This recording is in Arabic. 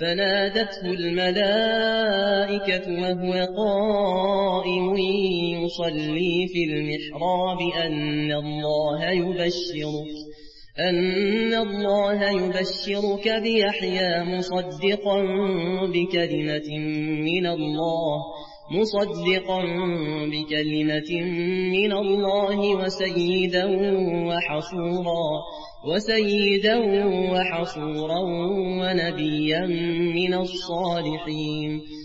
فنادته الملائكة وهو قائم يصلي في المحراب أن الله يبشرك بيحيى مصدقا بكلمة من الله وسيدا وحصورا ونبيا من الصالحين